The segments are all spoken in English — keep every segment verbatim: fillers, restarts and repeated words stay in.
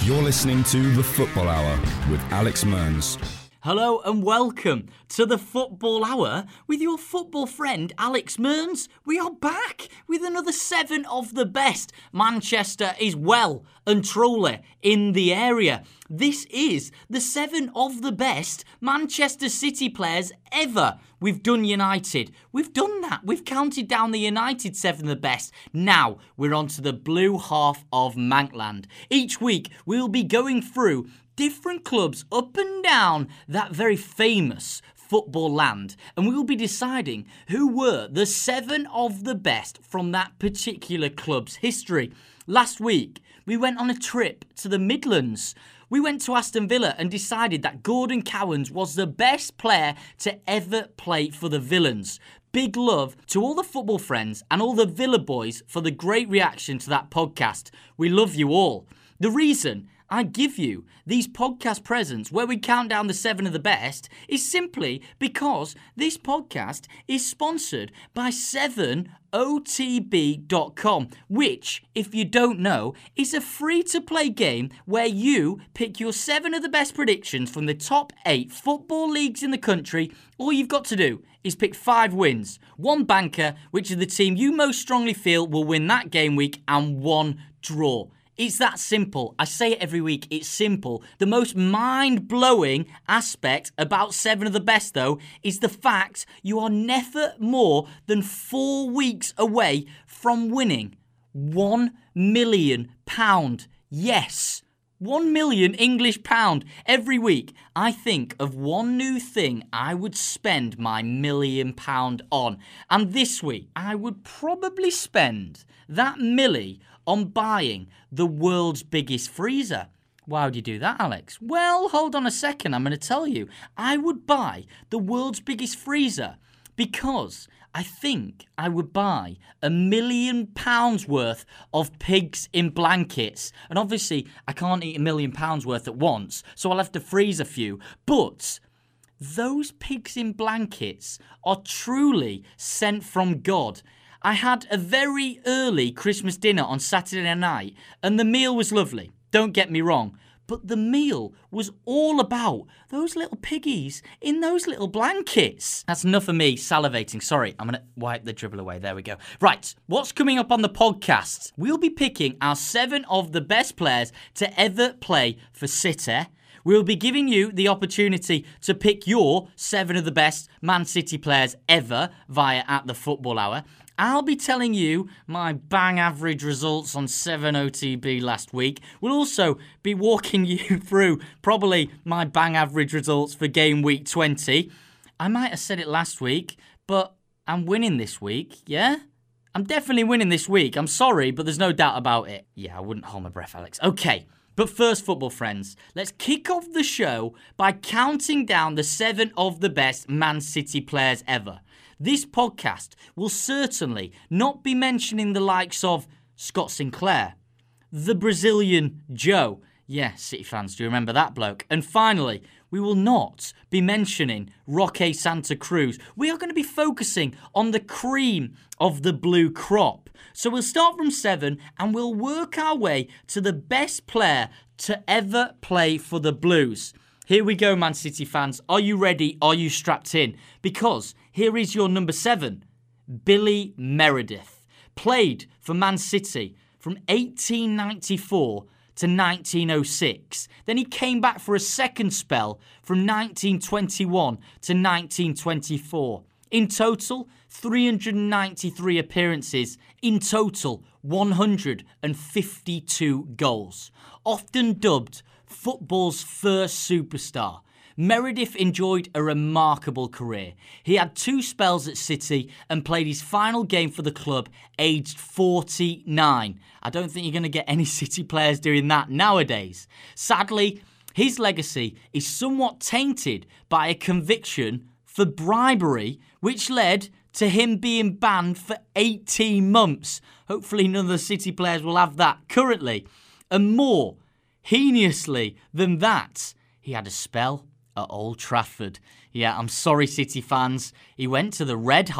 You're listening to The Football Hour with Alex Mearns. Hello and welcome to the Football Hour with your football friend Alex Mearns. We are back with another seven of the best. Manchester is well and truly in the area. This is the seven of the best Manchester City players ever. We've done United. We've done that. We've counted down the United seven of the best. Now we're on to the blue half of Mankland. Each week we'll be going through different clubs up and down that very famous football land, and we will be deciding who were the seven of the best from that particular club's history. Last week, we went on a trip to the Midlands. We went to Aston Villa and decided that Gordon Cowans was the best player to ever play for the Villains. Big love to all the football friends and all the Villa boys for the great reaction to that podcast. We love you all. The reason I give you these podcast presents where we count down the seven of the best is simply because this podcast is sponsored by seven O T B dot com, which, if you don't know, is a free-to-play game where you pick your seven of the best predictions from the top eight football leagues in the country. All you've got to do is pick five wins, one banker, which is the team you most strongly feel will win that game week, and one draw. It's that simple. I say it every week. It's simple. The most mind-blowing aspect about seven of the best, though, is the fact you are never more than four weeks away from winning one million pounds. Yes, one million English pound every week. I think of one new thing I would spend my million pound on. And this week, I would probably spend that milli on buying the world's biggest freezer. Why would you do that, Alex? Well, hold on a second, I'm going to tell you. I would buy the world's biggest freezer because I think I would buy a million pounds worth of pigs in blankets. And obviously, I can't eat a million pounds worth at once, so I'll have to freeze a few. But those pigs in blankets are truly sent from God. I had a very early Christmas dinner on Saturday night, and the meal was lovely, don't get me wrong, but the meal was all about those little piggies in those little blankets. That's enough of me salivating. Sorry, I'm going to wipe the dribble away. There we go. Right, what's coming up on the podcast? We'll be picking our seven of the best players to ever play for City. We'll be giving you the opportunity to pick your seven of the best Man City players ever via At The Football Hour. I'll be telling you my bang average results on seven O T B last week. We'll also be walking you through probably my bang average results for game week twenty. I might have said it last week, but I'm winning this week, yeah? I'm definitely winning this week. I'm sorry, but there's no doubt about it. Yeah, I wouldn't hold my breath, Alex. Okay. But first, football friends, let's kick off the show by counting down the seven of the best Man City players ever. This podcast will certainly not be mentioning the likes of Scott Sinclair, the Brazilian Joe. Yeah, City fans, do you remember that bloke? And finally, we will not be mentioning Roque Santa Cruz. We are going to be focusing on the cream of the blue crop. So we'll start from seven and we'll work our way to the best player to ever play for the Blues. Here we go, Man City fans. Are you ready? Are you strapped in? Because here is your number seven, Billy Meredith. Played for Man City from eighteen ninety-four to nineteen oh six. Then he came back for a second spell from nineteen twenty-one to nineteen twenty-four. In total, three hundred ninety-three appearances. In total, one hundred fifty-two goals. Often dubbed football's first superstar, Meredith enjoyed a remarkable career. He had two spells at City and played his final game for the club aged forty-nine. I don't think you're going to get any City players doing that nowadays. Sadly, his legacy is somewhat tainted by a conviction for bribery, which led to him being banned for eighteen months. Hopefully none of the City players will have that currently. And more heinously than that, he had a spell at Old Trafford. Yeah, I'm sorry, City fans. He went to the red half.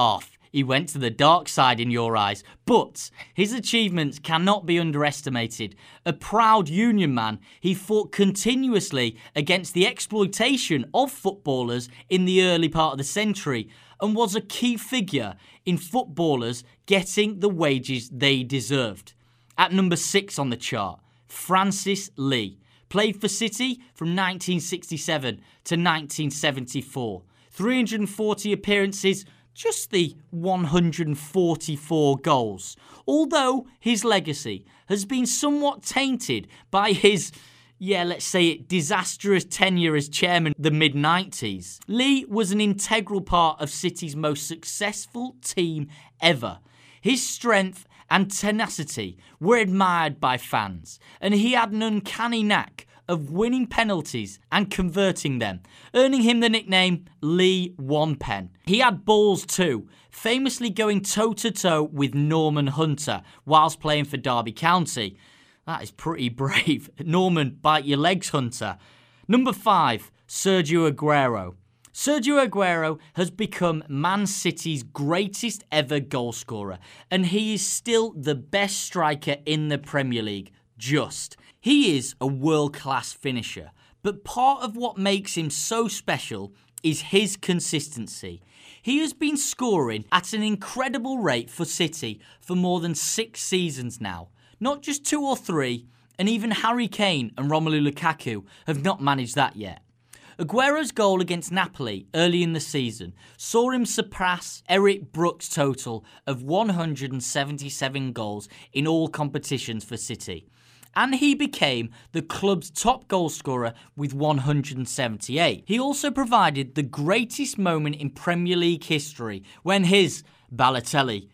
He went to the dark side in your eyes, but his achievements cannot be underestimated. A proud Union man, he fought continuously against the exploitation of footballers in the early part of the century and was a key figure in footballers getting the wages they deserved. At number six on the chart, Francis Lee. Played for City from nineteen sixty-seven to nineteen seventy-four. three hundred forty appearances, just the one hundred forty-four goals. Although his legacy has been somewhat tainted by his, yeah, let's say it, disastrous tenure as chairman in the mid nineties. Lee was an integral part of City's most successful team ever. His strength and tenacity were admired by fans, and he had an uncanny knack of winning penalties and converting them, earning him the nickname Lee One Pen. He had balls too, famously going toe-to-toe with Norman Hunter whilst playing for Derby County. That is pretty brave. Norman, bite your legs, Hunter. Number five, Sergio Aguero. Sergio Aguero has become Man City's greatest ever goalscorer, and he is still the best striker in the Premier League, just. He is a world-class finisher, but part of what makes him so special is his consistency. He has been scoring at an incredible rate for City for more than six seasons now, not just two or three, and even Harry Kane and Romelu Lukaku have not managed that yet. Aguero's goal against Napoli early in the season saw him surpass Eric Brook's total of one hundred seventy-seven goals in all competitions for City. And he became the club's top goalscorer with one hundred seventy-eight. He also provided the greatest moment in Premier League history when his Balotelli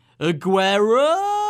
Aguero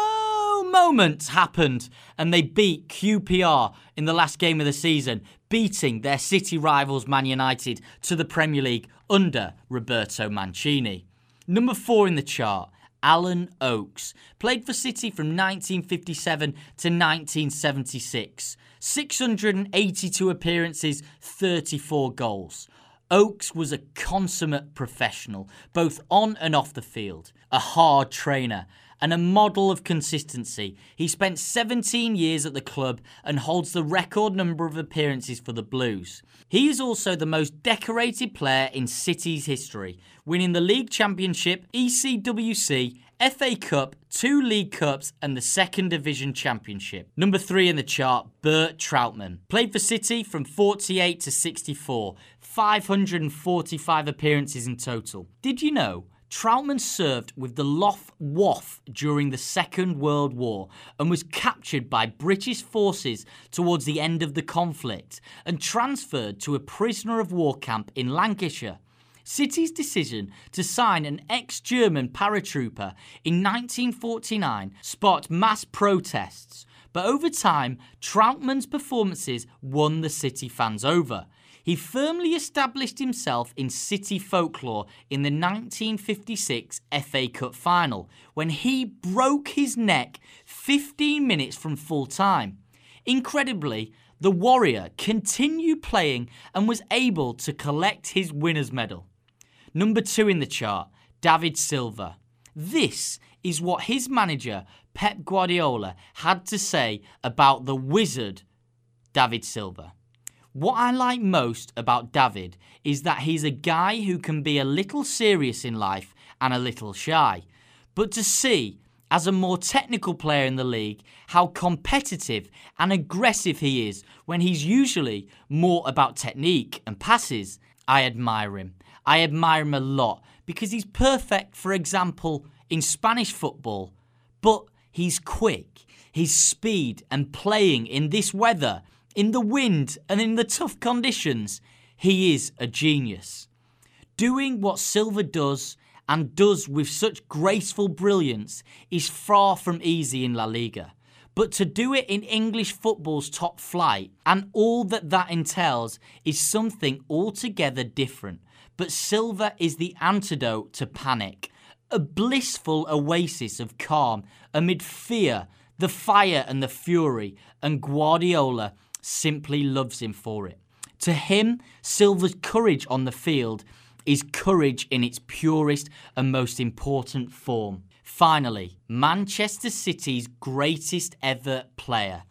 moment happened and they beat Q P R in the last game of the season, beating their City rivals Man United to the Premier League under Roberto Mancini. Number four in the chart, Alan Oakes. Played for City from nineteen fifty-seven to nineteen seventy-six. six hundred eighty-two appearances, thirty-four goals. Oakes was a consummate professional, both on and off the field, a hard trainer, and a model of consistency. He spent seventeen years at the club and holds the record number of appearances for the Blues. He is also the most decorated player in City's history, winning the League Championship, E C W C, F A Cup, two League Cups and the Second Division Championship. Number three in the chart, Bert Trautmann. Played for City from forty-eight to sixty-four, five hundred forty-five appearances in total. Did you know Trautmann served with the Luftwaffe during the Second World War and was captured by British forces towards the end of the conflict and transferred to a prisoner of war camp in Lancashire? City's decision to sign an ex-German paratrooper in nineteen forty-nine sparked mass protests, but over time, Trautmann's performances won the City fans over. He firmly established himself in City folklore in the nineteen fifty-six F A Cup final, when he broke his neck fifteen minutes from full time. Incredibly, the Warrior continued playing and was able to collect his winner's medal. Number two in the chart, David Silva. This is what his manager, Pep Guardiola, had to say about the wizard, David Silva. What I like most about David is that he's a guy who can be a little serious in life and a little shy. But to see, as a more technical player in the league, how competitive and aggressive he is when he's usually more about technique and passes, I admire him. I admire him a lot because he's perfect, for example, in Spanish football, but he's quick. His speed and playing in this weather, in the wind and in the tough conditions, he is a genius. Doing what Silva does and does with such graceful brilliance is far from easy in La Liga. But to do it in English football's top flight and all that that entails is something altogether different. But Silva is the antidote to panic, a blissful oasis of calm amid fear, the fire and the fury, and Guardiola simply loves him for it. To him, Silva's courage on the field is courage in its purest and most important form. Finally, Manchester City's greatest ever player,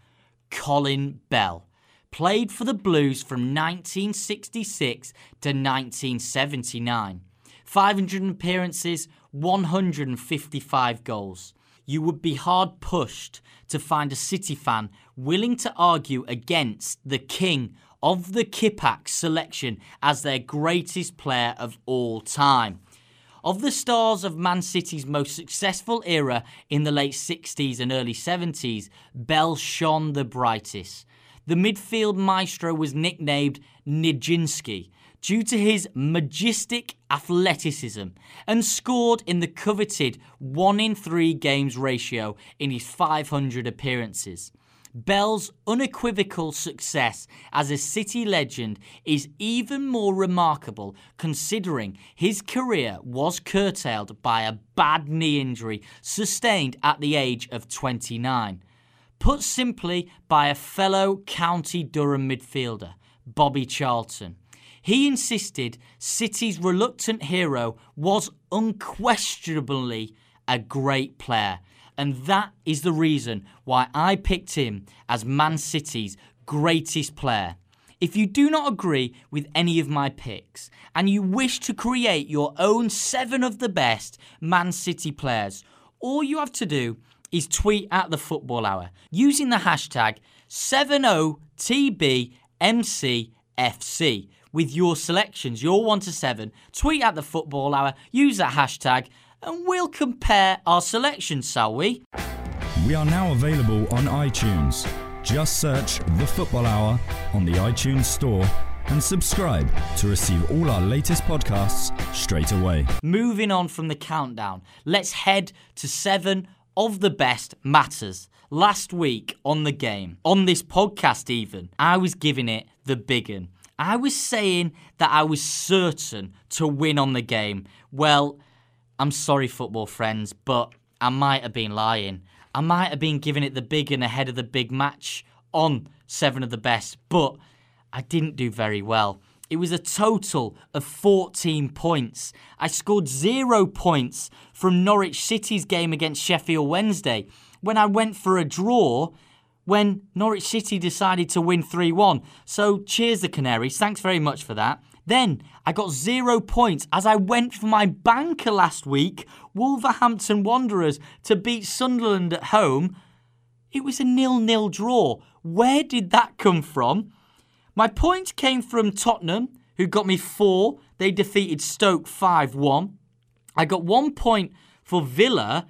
Colin Bell, played for the Blues from nineteen sixty-six to nineteen seventy-nine. five hundred appearances, one hundred fifty-five goals. You would be hard pushed to find a City fan willing to argue against the king of the Kipak selection as their greatest player of all time. Of the stars of Man City's most successful era in the late sixties and early seventies, Bell shone the brightest. The midfield maestro was nicknamed Nijinsky due to his majestic athleticism and scored in the coveted one in three games ratio in his five hundred appearances. Bell's unequivocal success as a City legend is even more remarkable considering his career was curtailed by a bad knee injury sustained at the age of twenty-nine. Put simply by a fellow County Durham midfielder, Bobby Charlton. He insisted City's reluctant hero was unquestionably a great player. And that is the reason why I picked him as Man City's greatest player. If you do not agree with any of my picks and you wish to create your own seven of the best Man City players, all you have to do is tweet at the Football Hour using the hashtag seven O T B M C F C with your selections, your one to seven. Tweet at the Football Hour, use that hashtag, and we'll compare our selections, shall we? We are now available on iTunes. Just search The Football Hour on the iTunes Store and subscribe to receive all our latest podcasts straight away. Moving on from the countdown, let's head to seven of the best matters. Last week on the game, on this podcast even, I was giving it the big un. I was saying that I was certain to win on the game. Well, I'm sorry, football friends, but I might have been lying. I might have been giving it the big one ahead of the big match on seven of the best, but I didn't do very well. It was a total of fourteen points. I scored zero points from Norwich City's game against Sheffield Wednesday when I went for a draw when Norwich City decided to win three one. So cheers the Canaries, thanks very much for that. Then I got zero points as I went for my banker last week, Wolverhampton Wanderers, to beat Sunderland at home. It was a nil-nil draw. Where did that come from? My points came from Tottenham, who got me four. They defeated Stoke five one. I got one point for Villa,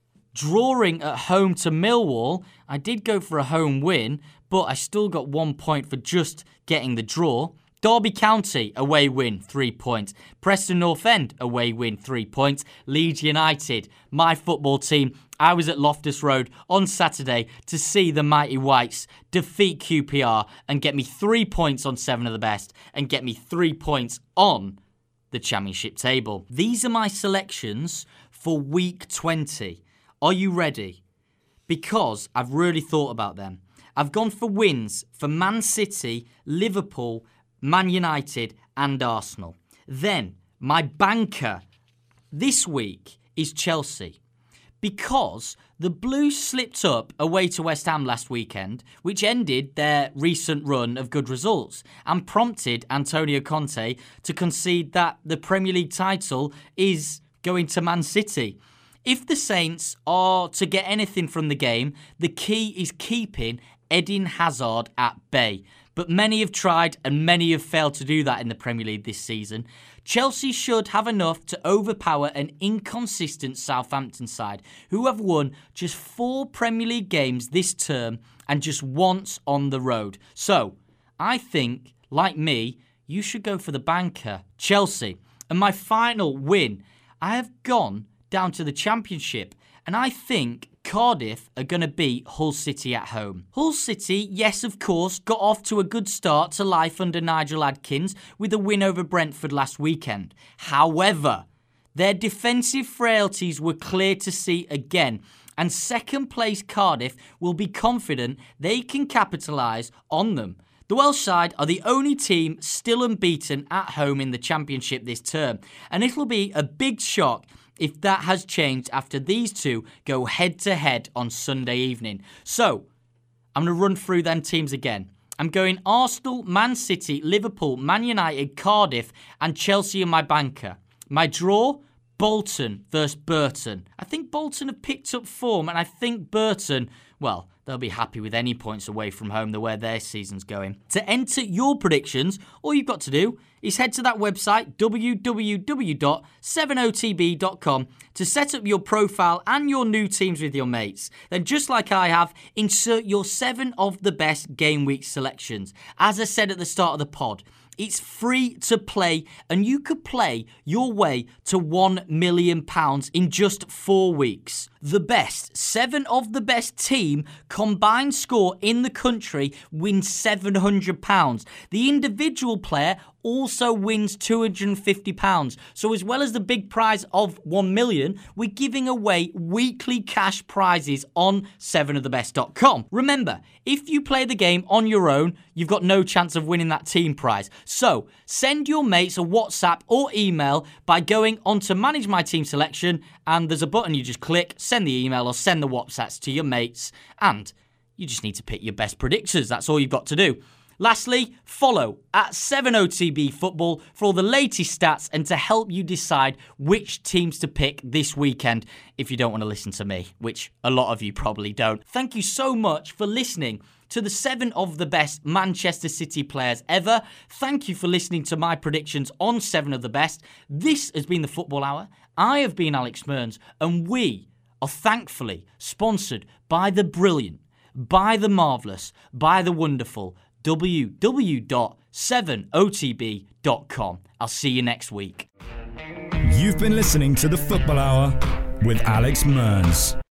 drawing at home to Millwall. I did go for a home win, but I still got one point for just getting the draw. Derby County, away win, three points. Preston North End, away win, three points. Leeds United, my football team. I was at Loftus Road on Saturday to see the Mighty Whites defeat Q P R and get me three points on seven of the best and get me three points on the championship table. These are my selections for week twenty. Are you ready? Because I've really thought about them. I've gone for wins for Man City, Liverpool, Man United and Arsenal. Then, my banker this week is Chelsea. Because the Blues slipped up away to West Ham last weekend, which ended their recent run of good results and prompted Antonio Conte to concede that the Premier League title is going to Man City. If the Saints are to get anything from the game, the key is keeping Eden Hazard at bay. But many have tried and many have failed to do that in the Premier League this season. Chelsea should have enough to overpower an inconsistent Southampton side, who have won just four Premier League games this term and just once on the road. So, I think, like me, you should go for the banker, Chelsea. And my final win, I have gone down to the Championship, and I think Cardiff are going to beat Hull City at home. Hull City, yes, of course, got off to a good start to life under Nigel Adkins with a win over Brentford last weekend. However, their defensive frailties were clear to see again, and second place Cardiff will be confident they can capitalise on them. The Welsh side are the only team still unbeaten at home in the Championship this term, and it'll be a big shock if that has changed after these two go head-to-head on Sunday evening. So, I'm going to run through them teams again. I'm going Arsenal, Man City, Liverpool, Man United, Cardiff, and Chelsea in my banker. My draw, Bolton versus Burton. I think Bolton have picked up form, and I think Burton, well, they'll be happy with any points away from home, the way their season's going. To enter your predictions, all you've got to do is head to that website, w w w dot seven o t b dot com, to set up your profile and your new teams with your mates. Then, just like I have, insert your seven of the best game week selections. As I said at the start of the pod, it's free to play, and you could play your way to one million pounds in just four weeks. The best, seven of the best team combined score in the country wins seven hundred pounds. The individual player also wins two hundred fifty pounds. So as well as the big prize of one million, we're giving away weekly cash prizes on seven of the best dot com. Remember, if you play the game on your own, you've got no chance of winning that team prize. So send your mates a WhatsApp or email by going on to Manage My Team Selection, and there's a button you just click, send the email or send the WhatsApps to your mates, and you just need to pick your best predictors. That's all you've got to do. Lastly, follow at seven O T B Football for all the latest stats and to help you decide which teams to pick this weekend if you don't want to listen to me, which a lot of you probably don't. Thank you so much for listening to the seven of the best Manchester City players ever. Thank you for listening to my predictions on seven of the best. This has been the Football Hour. I have been Alex Mearns, and we are thankfully sponsored by the brilliant, by the marvellous, by the wonderful w w w dot seven o t b dot com. I'll see you next week. You've been listening to the Football Hour with Alex Mearns.